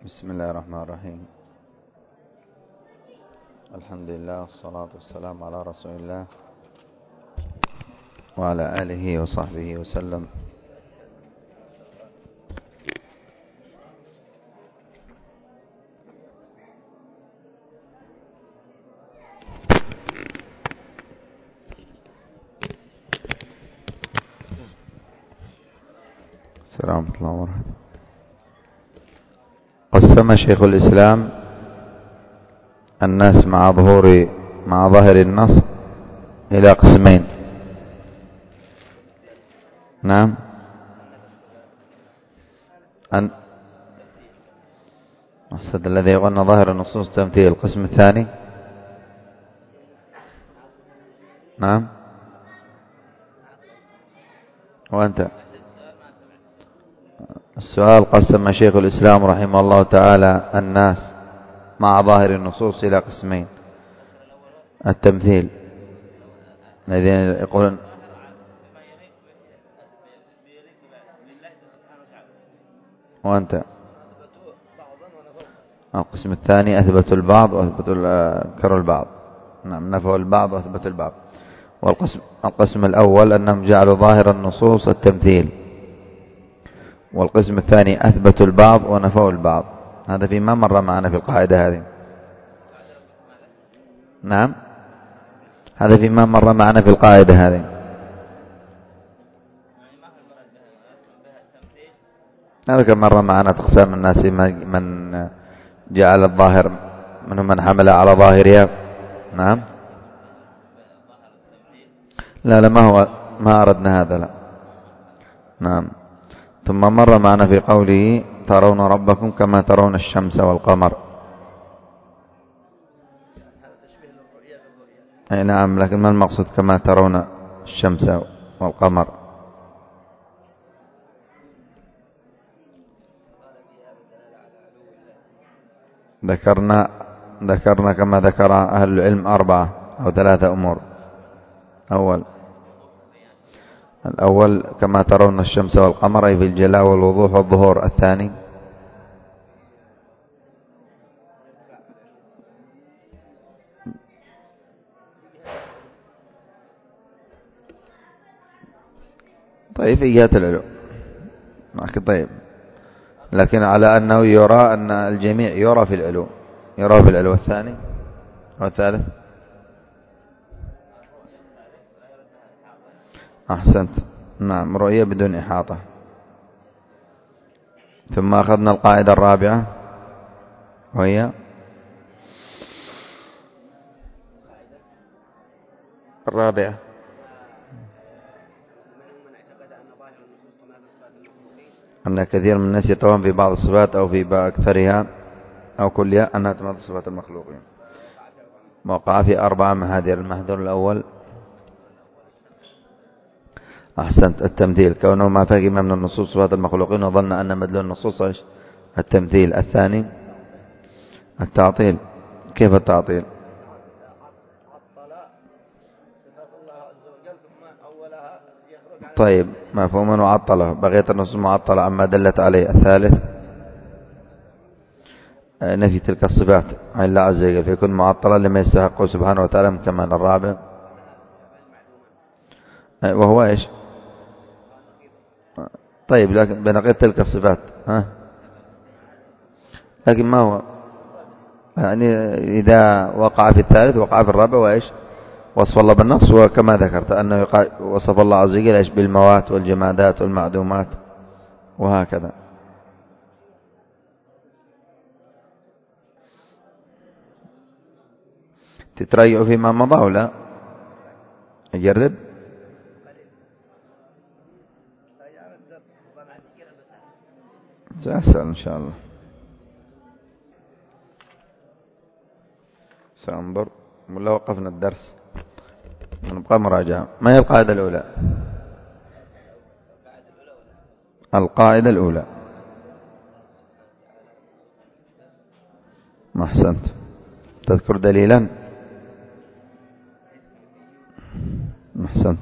بسم الله الرحمن الرحيم. الحمد لله والصلاة والسلام على رسول الله وعلى آله وصحبه وسلم. السلام عليكم ورحمة الله وبركاته. قسم شيخ الإسلام الناس مع ظاهر النص إلى قسمين. نعم. أحسد الذي يقولنا ظاهر النصوص تمثيل. القسم الثاني. نعم. وأنت السؤال: قسم شيخ الإسلام رحمه الله تعالى الناس مع ظاهر النصوص إلى قسمين: التمثيل الذين يقولون وأنت القسم الثاني أثبتوا البعض وأنكروا البعض. نعم، نفوا البعض وأثبتوا البعض. والقسم الأول أنهم جعلوا ظاهر النصوص التمثيل، والقسم الثاني أثبتوا البعض ونفوا البعض. هذا فيما مر معنا في القاعدة هذه. نعم، هذا فيما مر معنا في القاعدة هذه. هذا كما مر معنا تقسام الناس: من جعل الظاهر، منهم من حمل على ظاهرها. نعم. لا ما أردنا هذا. لا. نعم. ثم مر معنا في قوله: ترون ربكم كما ترون الشمس والقمر. أي نعم، لكن ما المقصود كما ترون الشمس والقمر؟ ذكرنا كما ذكر أهل العلم 4 أو 3 أمور. الأول كما ترون الشمس والقمر، أي في الجلاء والوضوح والظهور. الثاني طيب في جهة العلو معك. طيب، لكن على أنه يرى أن الجميع يرى في العلو. الثاني والثالث. أحسنت. نعم، رؤية بدون إحاطة. ثم أخذنا القاعدة الرابعة وهي الرابعة: أن كثير من الناس يتوهم في بعض الصفات أو في أكثرها أو كلها أنها تمثل صفات المخلوقين. وقع في 4 محاذير. المحذور الأول: أحسنت، التمثيل، كونه ما فهم من النصوص صفات المخلوقين وظن أن مدلول النصوص التمثيل. الثاني التعطيل. كيف التعطيل؟ طيب، مفهوم وعطله، بقية النصوص معطلة عما دلت عليه. الثالث نفي تلك الصفات عن الله عز وجل، فيكون معطلا لما يستحقه سبحانه وتعالى من كمال. الرابع وهو إيش؟ طيب، لكن بنقيت تلك الصفات لكن ما هو يعني إذا وقع في الثالث وقع في الرابع. وإيش؟ وصف الله بالنقص، وكما ذكرت أنه وصف الله عز وجل إيش؟ بالموات والجمادات والمعدومات وهكذا. تتريع فيما مضى ولا أجرب؟ سأسأل إن شاء الله، سأنظر. ولا وقفنا الدرس نبقى مراجعة. ما هي القاعدة الأولى؟ القاعدة الأولى. ما أحسنت. تذكر دليلا؟ ما أحسنت.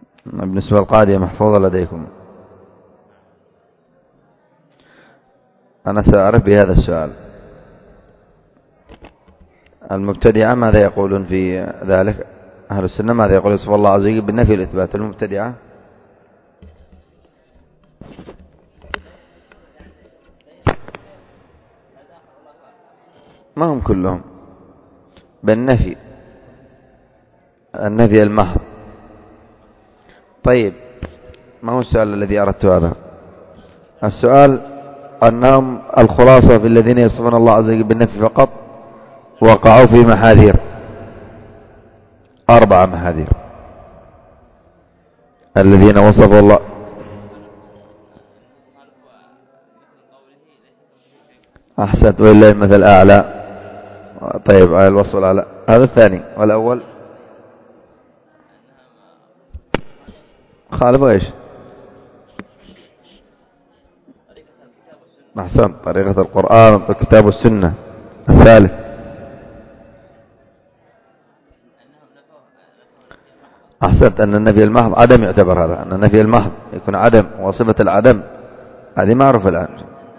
بالنسبة للقاعدة محفوظة لديكم. أنا سأعرف بهذا السؤال. المبتدعة ماذا يقولون في ذلك؟ أهل السنة ماذا يقول؟ يصف الله عز وجل بالنفي والإثبات. المبتدعة ما هم كلهم بالنفي، النفي المحض. طيب ما هو السؤال الذي أردت هذا؟ السؤال أنهم الخلاصة في الذين يصفون الله عز وجل بالنفي فقط وقعوا في محاذير، 4 محاذير. الذين وصفوا الله أحسنت ولله المثل الأعلى. طيب على الوصف الأعلى هذا الثاني، والأول خالفوا إيش؟ أحسنت طريقة القرآن والكتاب والسنة. الثالث أحسنت أن النفي المحض عدم يعتبر هذا، أن النفي المحض يكون عدم، وصفة العدم هذه معروف الآن.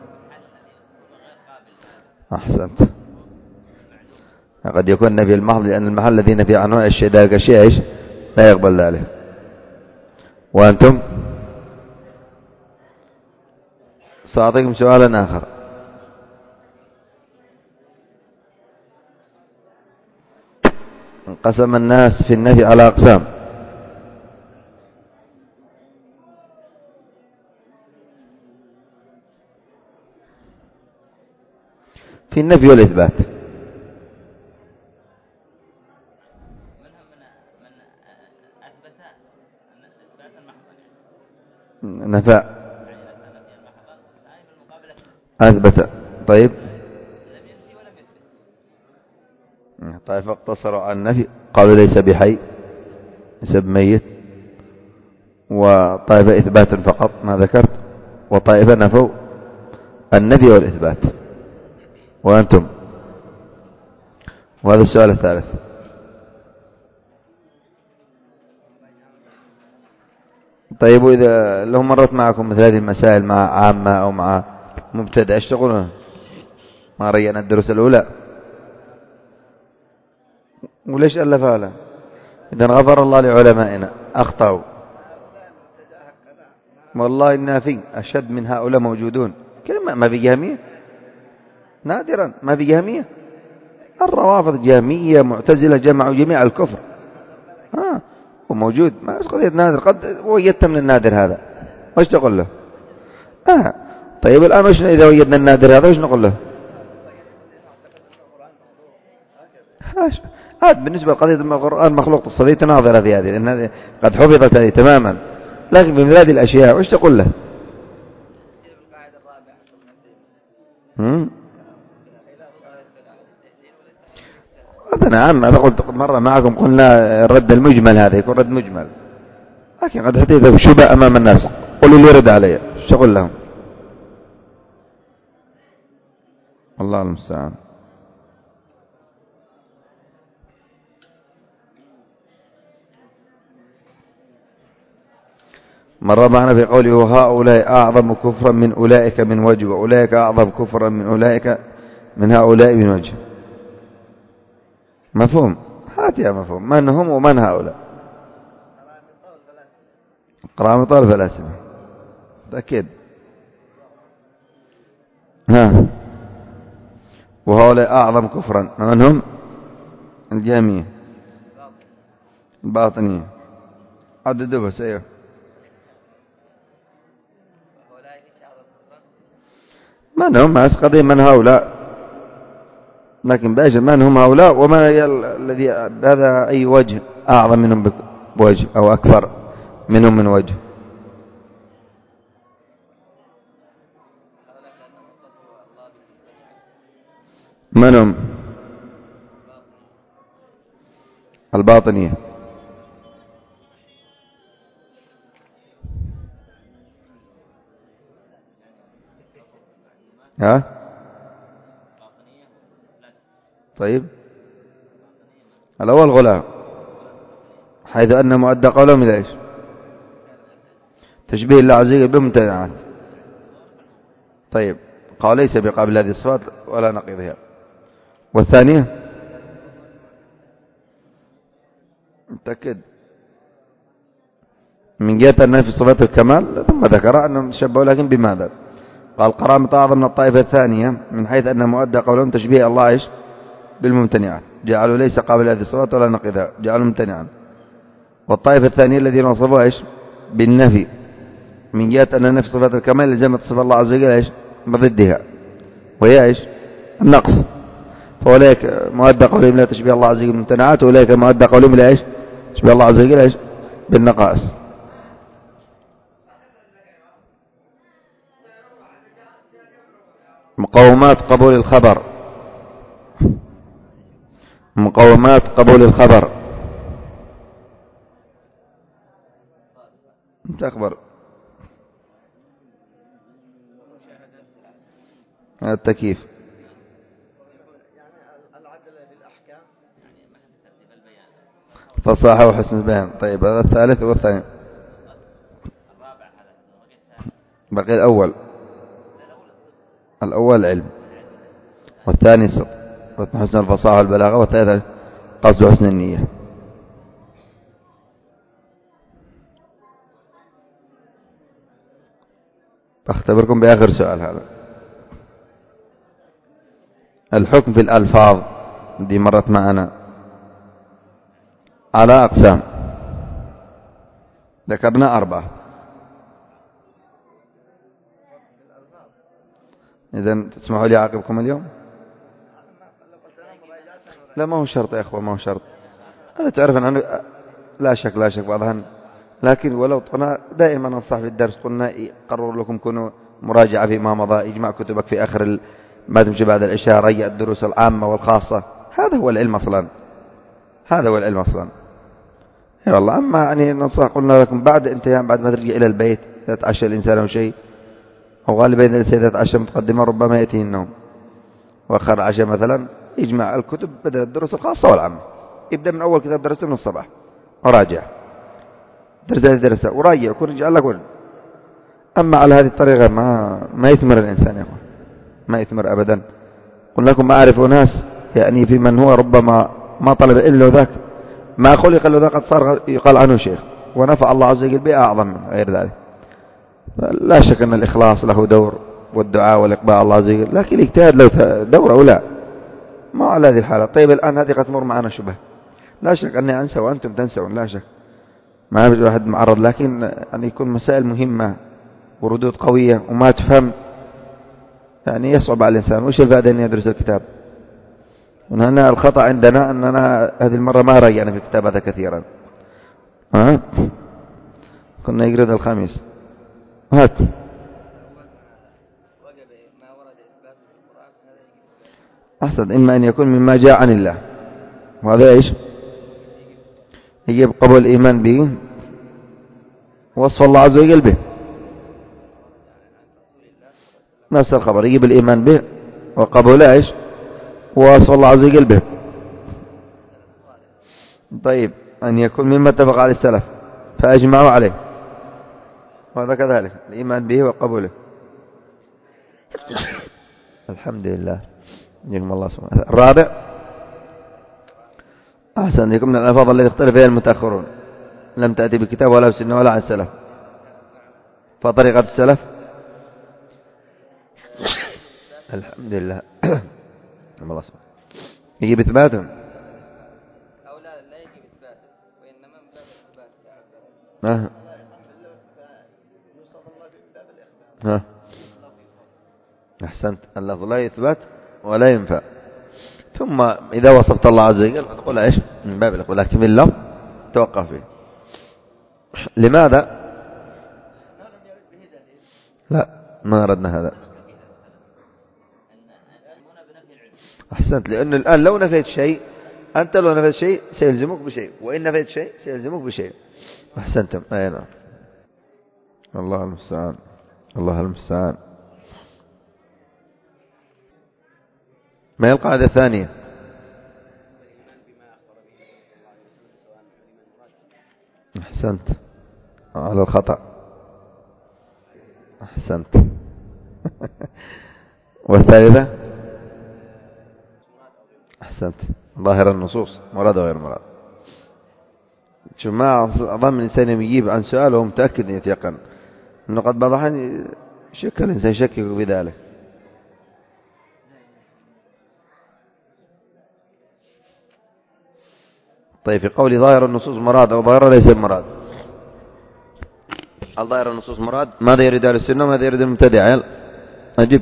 أحسنت. قد يكون النفي المحض لأن المحل الذي نفي عنه الشيء ذلك الشيء إيش لا يقبل ذلك. وأنتم سأعطيكم سؤالا آخر. انقسم الناس في النفي على أقسام. في النفي والإثبات. نفى أثبت. طيب طائفة اقتصروا على النفي قالوا ليس بحي ليس بميت، وطائفة إثبات فقط ما ذكرت، وطائفة نفوا النفي والإثبات. وأنتم؟ وهذا السؤال الثالث. طيب وإذا لو مرت معكم مثل هذه المسائل مع عامة أو مع مبتدع ايش تقولون؟ ما رينا الدروس الأولى وليش ألفها له؟ إذا غفر الله لعلمائنا أخطأوا. والله النافي أشد من هؤلاء موجودون. ما في جهمية نادرا، ما في جهمية. الروافض جهمية معتزلة جمعوا جميع الكفر وموجود. ما قضية نادر، قد وجدت من النادر هذا وش تقول له؟ طيب الآن وش إذا وجدنا النادر هذا وش نقول له؟ بالنسبة لقضية القرآن مخلوق الصديق تناظر في هذه، لأن هذه قد حفظت هذه تماما. لكن في هذه الأشياء وش تقول له؟ نعم. أنا قلت مرة معكم قلنا الرد المجمل هذا يكون رد مجمل، لكن قد حديث شبه أمام الناس قولوا لي رد علي ايش تقول لهم؟ الله المستعان. مر معنا في قوله وهؤلاء أعظم كفرا من أولئك من وجه، وأولئك أعظم كفرا من أولئك من هؤلاء من وجه. مفهوم؟ هات يا مفهوم. من هم ومن هؤلاء؟ قرامطة الفلاسفة تأكيد. وهؤلاء أعظم كفرا من هم؟ الجهمية الباطنية. عددوا بس. ايوه من هم؟ قضية من هؤلاء، لكن باجر من هم هؤلاء وما الذي هذا أي وجه أعظم منهم بوجه أو أكثر منهم من وجه. من هم؟ الباطنية. طيب الأول غلاء حيث أن مؤدى قولهم إلى إيش؟ تشبيه الله عز وجل بممتنعات. طيب قال ليس بقابل هذه الصفات ولا نقيضها. والثانية متأكد من جهة أن في صفات الكمال، ثم ذكر أنهم شبهوا لكن بماذا؟ قال قرامطة أعظم من الطائفة الثانية من حيث أن مؤدى قولهم تشبيه الله إيش بالممتنعات، جعلوا ليس قابل هذه الصفات ولا نقيضها، جعلوا ممتنعا. والطائفة الثانية الذين وصفوها إيش بالنفي من جهة أن نفي صفات الكمال لزمت صفة الله عز وجل إيش بضدها وهي إيش النقص، فأولئك مؤدى قولهم لا تشبيه الله عز وجل بالممتنعات، وأولئك مؤدى قولهم لا إيش تشبيه الله عز وجل إيش بالنقائص. مقومات قبول الخبر، مقومات قبول الخبر تخبر التكييف فصاحة وحسن البيان. طيب هذا الثالث والثاني بقي الأول، الأول علم، والثاني صدق حسن الفصاحة والبلاغة، والثالث قصد حسن النية. أختبركم بآخر سؤال هذا. الحكم في الألفاظ دي مرت معنا على أقسام، ذكرنا 4. إذن تسمحوا لي أعاقبكم اليوم؟ لا ما هو شرط يا أخوة، ما هو شرط. أنا تعرف أن لا شك بعضها، لكن ولو طنا دائما ننصح في الدرس قلنا قرر لكم كونوا مراجعة فيما مضى، اجمع كتبك في آخر ما تمشي بعد العشاء، رجع الدروس العامة والخاصة، هذا هو العلم أصلا، هذا هو العلم أصلا. يا والله. أما يعني ننصح قلنا لكم بعد انتهاء، بعد ما ترجع إلى البيت يتعشى الإنسان أو شيء، أو غالبا إذا يتعشى متقدما ربما يأتيه النوم، وآخر العشاء مثلا يجمع الكتب بدل الدروس الخاصة والعامة، يبدأ من أول كتاب درسته من الصباح وراجع درسته وراجع كل رجع لك ولد. أما على هذه الطريقة ما يثمر الإنسان يا أخوان، ما يثمر أبدا. قل لكم ما أعرف ناس يعني في من هو ربما ما طلب إلا ذاك، ما خلق إلا ذاك قد صار يقال عنه شيخ، ونفع الله عز وجل به أعظم من غير ذلك. لا شك أن الإخلاص له دور، والدعاء والإقبال على الله عز وجل، لكن الاجتهاد له دور أو لا، ما على هذه الحالة. طيب الآن هذه قد تمر معنا شبه، لا شك أني أنسى وأنتم تنسون، لا شك ما يوجد واحد معرض، لكن أن يكون مسائل مهمة وردود قوية وما تفهم يعني يصعب على الإنسان. وش الفائدة أن يدرس الكتاب؟ وهنا الخطأ عندنا أننا هذه المرة ما راجعنا في الكتاب هذا كثيرا، كنا يقرد الخميس. هات أحسن، إما أن يكون مما جاء عن الله، وهذا إيش يجب قبول الإيمان به، وصف الله عز وجل به، نفس الخبر يجب الإيمان به وقبول إيش وصف الله عز وجل به. طيب أن يكون مما اتفق عليه السلف فأجمعوا عليه، وهذا كذلك الإيمان به وقبوله. الحمد لله، يجزاكم الله سبحانه. الرابع أحسن، يكون من الألفاظ التي اختلف فيها المتأخرون، لم تأتي بالكتاب ولا بالسنة ولا عن السلف، فطريقة السلف الحمد لله الله سبحانه يجب إثباتهم أو لا يجب إثباته، وإنما من باب الإثبات. أحسنت، اللفظ لا يثبت ولا ينفع. ثم إذا وصفت الله عز وجل فتقول إيش من باب الإخبار، لكن اللفظ توقف فيه. لماذا؟ لا ما أردنا هذا. أحسنت، لأن الآن لو نفيت شيء، أنت لو نفيت شيء سيلزمك بشيء، وإن نفيت شيء سيلزمك بشيء. أحسنتم. أي نعم. الله المستعان، الله المستعان. ما هي القاعدة الثانية؟ أحسنت، على الخطأ. أحسنت والثالثة أحسنت، ظاهر النصوص مراد وغير مراد. شوف، ما أظن الإنسان يجيب عن سؤال وهو متأكد أن يتيقن أنه قد بعض الأحيان شك الإنسان يشكك بذلك. طيب، في قول ظاهر النصوص مراد أو ظاهر ليس مراد، هل ظاهر النصوص مراد؟ ماذا يريد أهل السنة وماذا يريد المبتدع؟ أجب.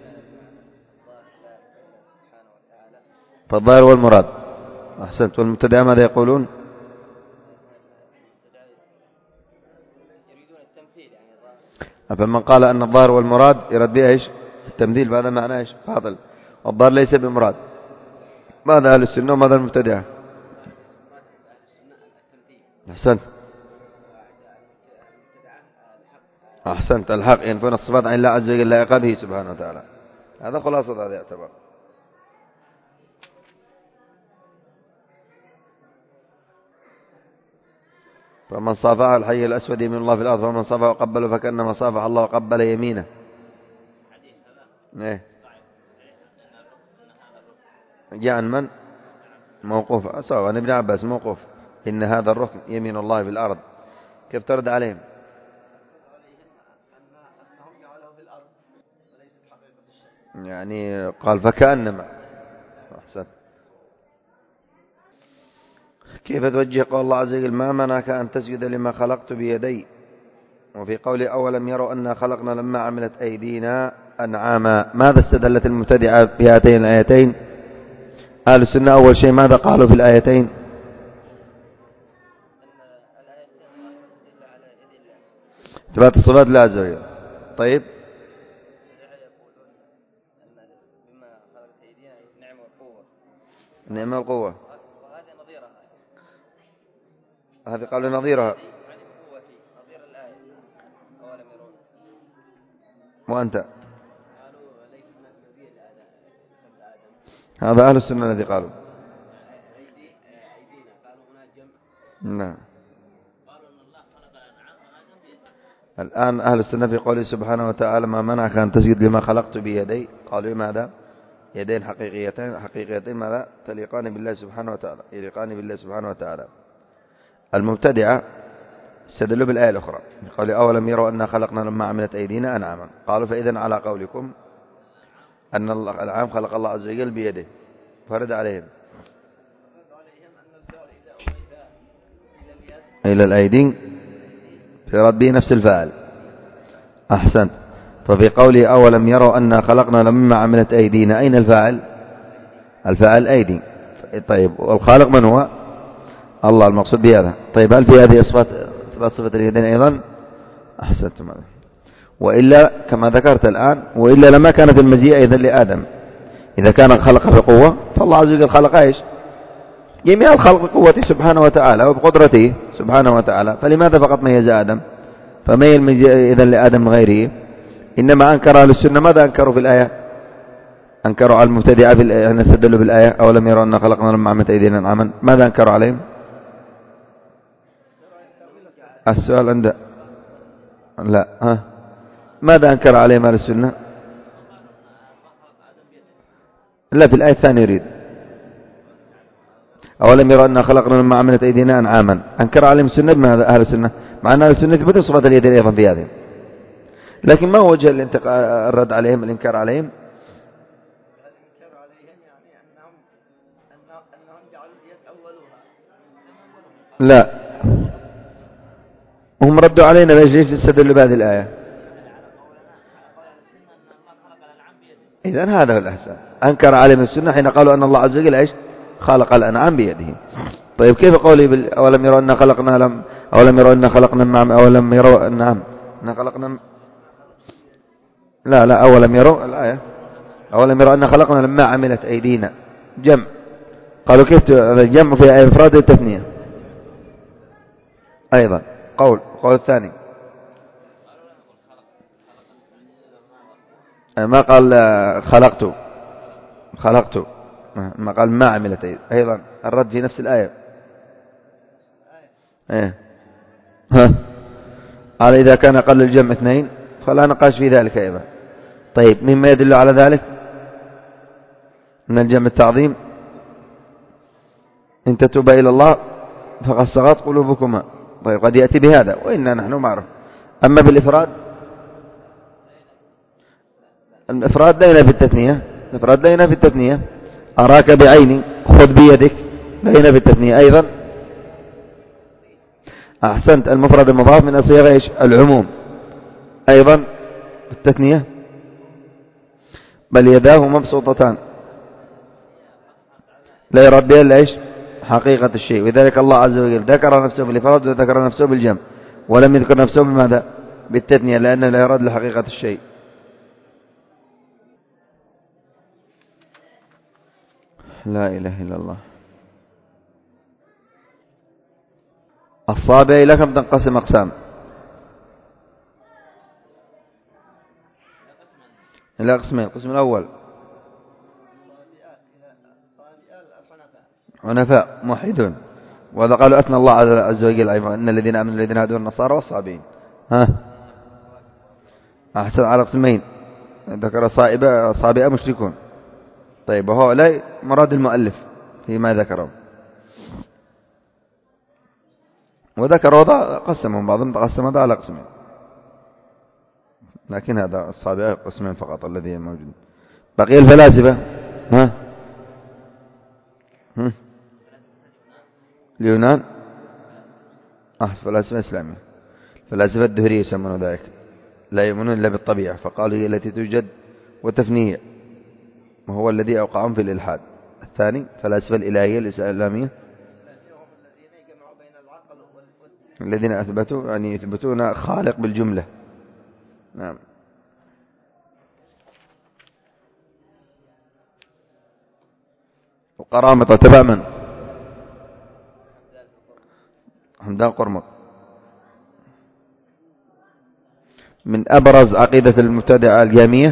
فالظاهر هو المراد. أحسنت. والمبتدع ماذا يقولون؟ فمن قال أن الظاهر هو المراد يرد به إيش؟ التمثيل، هذا معناه إيش؟ باطل. والظاهر ليس بمراد. ماذا أهل السنة وماذا المبتدع؟ أحسنت. أحسنت، الحق ينفون الصفات عن الله عز وجل لائقة به سبحانه وتعالى. هذا خلاصة هذا يعتبر. فمن صافح الحي الأسود يمين الله في الأرض، فمن صافح وقبله فكأنما صافح الله وقبل يمينه. إيه؟ جاء عن من؟ موقوف. أصاب عن ابن عباس موقوف. إن هذا الركن يمين الله في الأرض. كيف ترد عليهم؟ يعني قال فكأنما. أحسن. كيف توجه قول الله عز وجل ما منعك أن تسجد لما خلقت بيدي، وفي قوله أولم يروا أنا خلقنا لما عملت أيدينا أنعاما؟ ماذا استدلت المبتدعة بهاتين الآيتين؟ أهل السنة أول شيء ماذا قالوا في الآيتين؟ إثبات الصفات لله عز وجل. طيب، نعمة القوة، هذه قالوا نظيرها. وأنت هذا أهل السنة الذي قالوا. نعم. الآن أهل السنة في قوله سبحانه وتعالى ما منعك أن تسجد لما خلقت بيدي، قالوا ماذا؟ يدين حقيقيتين ماذا؟ تليقان بالله سبحانه وتعالى، يليقان بالله سبحانه وتعالى. المبتدعة استدلوا بالآية الأخرى قالوا أولم يروا أنا خلقنا لما عملت أيدينا أنعاما. قالوا فإذا على قولكم أن الأنعام خلق الله عز وجل بيده، فرد عليهم إلى الأيدين في ربه نفس الفاعل. أحسنت. ففي قوله أولم يروا أنا خلقنا لما عملت أيدينا، أين الفاعل؟ الفاعل أيدي. طيب، والخالق من هو؟ الله، المقصود بهذا. طيب، هل في هذه صفة اليدين أيضا؟ أحسنتم. وإلا كما ذكرت الآن، وإلا لما كانت المزية إذن لآدم. إذا كان الخلق بقوة فالله عز وجل خلق إيش؟ جميع الخلق بقوته سبحانه وتعالى وبقدرته سبحانه وتعالى، فلماذا فقط ميز آدم؟ فما هي المزية إذن لآدم من غيره؟ إنما أنكر أهل السنة. ماذا أنكروا في الآية؟ أنكروا على المبتدعة أن استدلوا بالآية أولم يروا أن خلقنا لما عملت أيدينا أنعاما. ماذا أنكروا عليهم؟ السؤال عند لا ماذا أنكر عليهم أهل السنة؟ لا، في الآية الثانية يريد أولم يروا أن خلقنا لما عملت أيدينا أنعاما. أنكر عليهم السنة بماذا أهل السنة؟ مع أن أهل السنة يثبتوا صفات اليدين أيضا في هذه، لكن ما هو وجه الرد عليهم، الإنكار عليهم؟ لا، هم ردوا علينا ليش استدلوا بهذه الآية. إذن هذا هو الأحسن. أنكر عليهم السنة حين قالوا أن الله عز وجل إيش؟ خلق الأنعام بيده. طيب، كيف قولي أولم يروا أن خلقنا أولم يروا أن خلقنا أولم يروا أن خلقنا لا أولم يروا الآية أولم يروا أن خلقنا لما عملت أيدينا جمع. قالوا كيف الجمع في إفراد التثنية أيضا؟ قول الثاني ما قال خلقت ما قال ما عملت أيضا. الرد في نفس الآية. قال إذا كان قل الجمع 2 فلا نقاش في ذلك أيضا. طيب، مما يدل على ذلك من الجمع التعظيم إن تتوبا إلى الله فقد صغت قلوبكما. طيب قد يأتي بهذا وإنا نحن معرف. أما بالإفراد الإفراد لا ينافي التثنية. الإفراد لا ينافي التثنية. أراك بعيني خذ بيدك لا ينافي التثنية أيضا. أحسنت. المفرد المضاف من صيغ إيش العموم أيضا التثنية. بل يداه مبسوطتان لا يراد بها إلا إيش حقيقة الشيء. وذلك الله عز وجل ذكر نفسه بالإفراد وذكر نفسه بالجمع ولم يذكر نفسه بماذا بالتثنية لأنه لا يراد لحقيقة الشيء. لا إله إلا الله. الصابع إلى كم تنقسم أقسام؟ إلى قسمين. القسم الأول حنفاء موحدون وهذا قالوا أثنى الله عز وجل أيضا إن الذين آمنوا الذين هادوا النصارى والصابئين. أحسن. على قسمين ذكر صابئة مشركون. طيب وهو لا مراد المؤلف فيما ذكره وذكر وضع قسمهم بعضهم تقسم هذا على قسمين لكن هذا الصابئة قسمين فقط الذي موجود. بقي الفلاسفة اليونان فلاسفة إسلامية. فلاسفة الدهرية يسمون ذلك لا يؤمنون إلا بالطبيعة فقالوا هي التي توجد وتفنية وهو الذي أوقعهم في الإلحاد. الثاني فلاسفة الإلهية الإسلامية الذين أثبتوا يعني يثبتون خالق بالجملة. نعم. وقرامطة تبع من حمدان قرمط. من أبرز عقيدة المبتدعة الجامية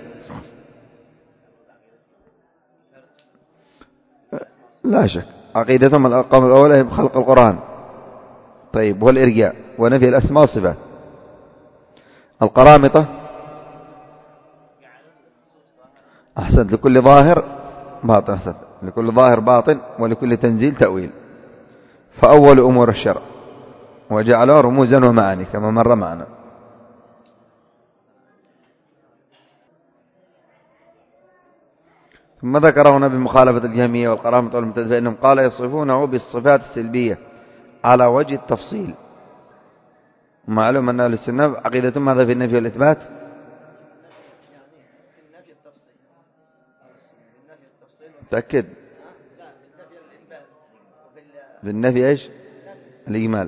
لا شك عقيدتهم القول الأول هي بخلق القرآن. طيب والإرجاء ونفي الأسماء والصفات. القرامطة أحسنت لكل ظاهر باطن. أحسنت لكل ظاهر باطن ولكل تنزيل تأويل فأول أمور الشرع وجعلها رموزا ومعاني كما مر معنا. ثم ذكر هنا بمخالفة الجهمية والقرامطة والمبتدعة فإنهم قال يصفونه بالصفات السلبية على وجه التفصيل. معلوم أن أهل السنة عقيدتهم ماذا في النفي والإثبات؟ تأكد بالنفي إيش الإجمال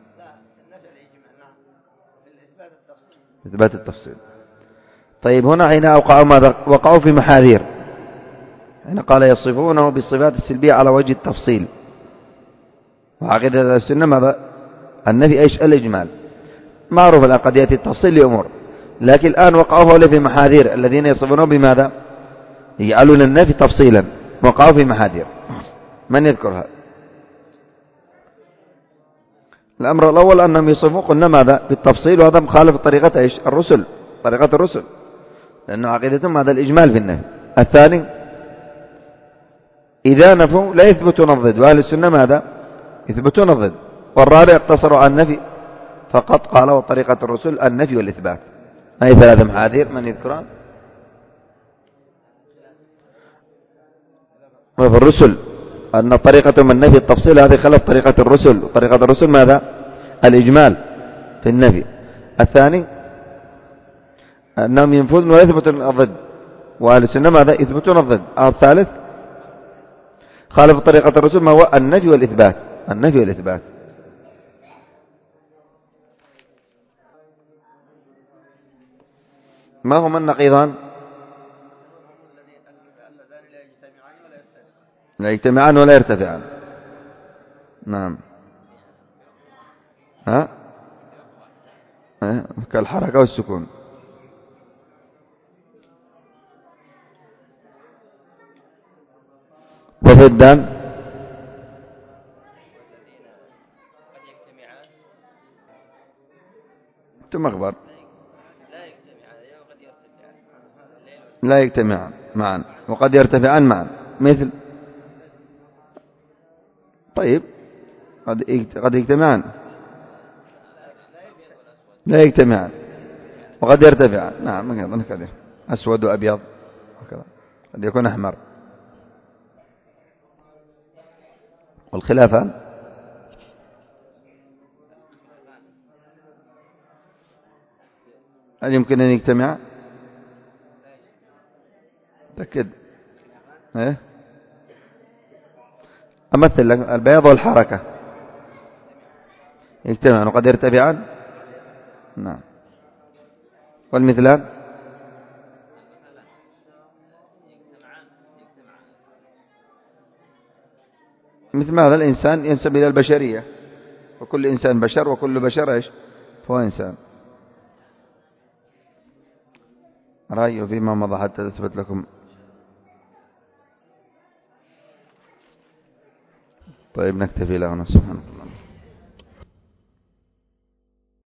إثبات التفصيل. طيب هنا حين أوقعوا ماذا وقعوا في محاذير حين قال يصفونه بالصفات السلبية على وجه التفصيل. وعقيدة أهل السنة ماذا النفي إيش الإجمال. معروف الآن قد يأتي التفصيل لأمور لكن الآن وقعوا هؤلاء في محاذير الذين يصفونه بماذا يجعلون النفي تفصيلا وقعوا في محاذير. من يذكرها؟ الأمر الأول أنهم يصفون قلنا ماذا بالتفصيل وهذا مخالف طريقة إيش الرسل طريقة الرسل لأنه عقيدتهم هذا الإجمال في النفي. الثاني إذا نفوا لا يثبتون الضد وأهل السنة ماذا يثبتون الضد. والرابع اقتصروا على النفي فقط قال وطريقة الرسل النفي والإثبات. هذه ثلاثة محاذير من يذكران؟ وفي الرسل أن طريقتهم النفي التفصيل هذه خلف طريقة الرسل وطريقة الرسل ماذا الإجمال في النفي. الثاني أنهم ينفذون ويثبتون الضد وأهل السنة ماذا يثبتون الضد. الثالث خالف طريقة الرسل ما هو النفي والإثبات. النفي والإثبات. ما هما النقيضان؟ لا يجتمعان ولا يرتفعان. نعم. كالحركة والسكون. وضدان ثم أخبر لا يجتمعان معا وقد يرتفعان معا، مثل طيب قد يجتمعان، لا يجتمعان، وقد يرتفعان. نعم كذا، أسود وأبيض وكذا، قد يكون أحمر. والخلافان هل يمكن أن يجتمع؟ تأكد إيه؟ أمثل لك البياض والحركة يجتمعان وقد يرتفعان. نعم. والمثلان مثل هذا الإنسان ينسب إلى البشرية، وكل إنسان بشر، وكل بشر إيش فهو إنسان. رأيه فيما مضى حتى تثبت لكم. طيب نكتفي له. سبحانه.